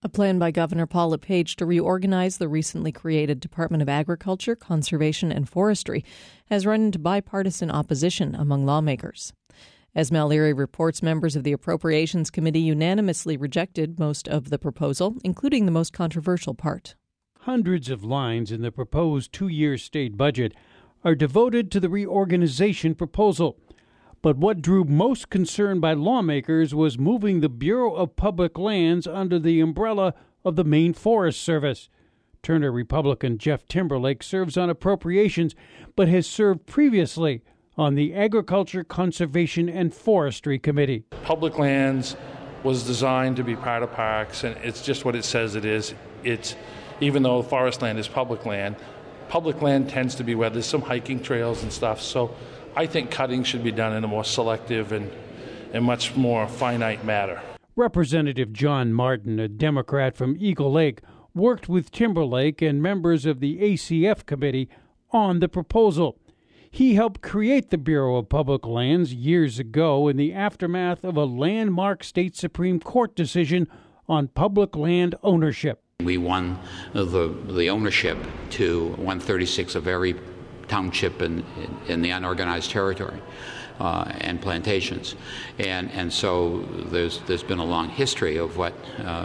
A plan by Governor Paul LePage to reorganize the recently created Department of Agriculture, Conservation and Forestry has run into bipartisan opposition among lawmakers. As Mal Leary reports, members of the Appropriations Committee unanimously rejected most of the proposal, including the most controversial part. Hundreds of lines in the proposed two-year state budget are devoted to the reorganization proposal. But what drew most concern by lawmakers was moving the Bureau of Public Lands under the umbrella of the Maine Forest Service. Turner Republican Jeff Timberlake serves on appropriations, but has served previously on the Agriculture, Conservation, and Forestry Committee. Public lands was designed to be part of parks, and it's just what it says it is. It's, even though forest land is public land tends to be where there's some hiking trails and stuff, so I think cutting should be done in a more selective and much more finite manner. Representative John Martin, a Democrat from Eagle Lake, worked with Timberlake and members of the ACF committee on the proposal. He helped create the Bureau of Public Lands years ago in the aftermath of a landmark state Supreme Court decision on public land ownership. We won the ownership to 136 of every township in the unorganized territory and plantations, and so there's been a long history of what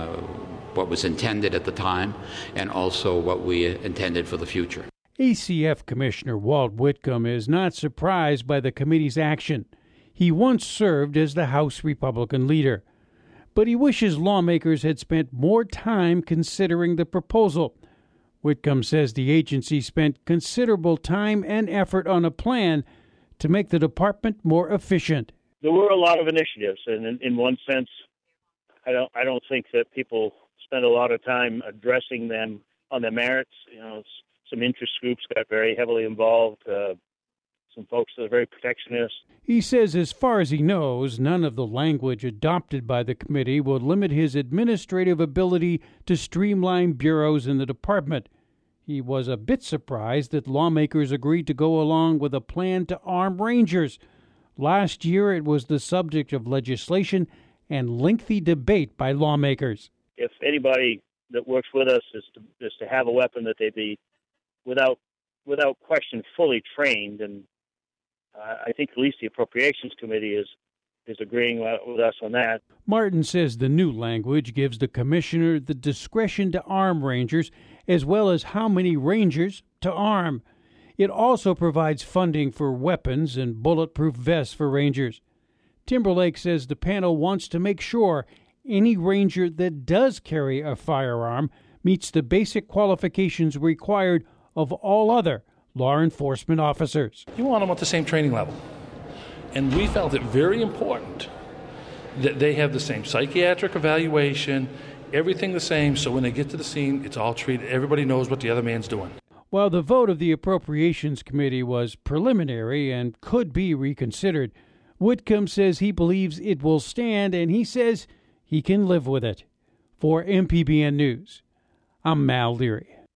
was intended at the time, and also what we intended for the future. ACF Commissioner Walt Whitcomb is not surprised by the committee's action. He once served as the House Republican leader, but he wishes lawmakers had spent more time considering the proposal. Whitcomb says the agency spent considerable time and effort on a plan to make the department more efficient. There were a lot of initiatives, and in one sense, I don't think that people spend a lot of time addressing them on their merits. Some interest groups got very heavily involved. Some folks that are very protectionist. He says as far as he knows, none of the language adopted by the committee will limit his administrative ability to streamline bureaus in the department. He was a bit surprised that lawmakers agreed to go along with a plan to arm rangers. Last year, it was the subject of legislation and lengthy debate by lawmakers. If anybody that works with us is to have a weapon that they be without question fully trained, and I think at least the Appropriations Committee is agreeing with us on that. Martin says the new language gives the commissioner the discretion to arm rangers, as well as how many rangers to arm. It also provides funding for weapons and bulletproof vests for rangers. Timberlake says the panel wants to make sure any ranger that does carry a firearm meets the basic qualifications required of all other law enforcement officers. You want them at the same training level. And we felt it very important that they have the same psychiatric evaluation, everything the same, so when they get to the scene, it's all treated. Everybody knows what the other man's doing. While the vote of the Appropriations Committee was preliminary and could be reconsidered, Whitcomb says he believes it will stand, and he says he can live with it. For MPBN News, I'm Mal Leary.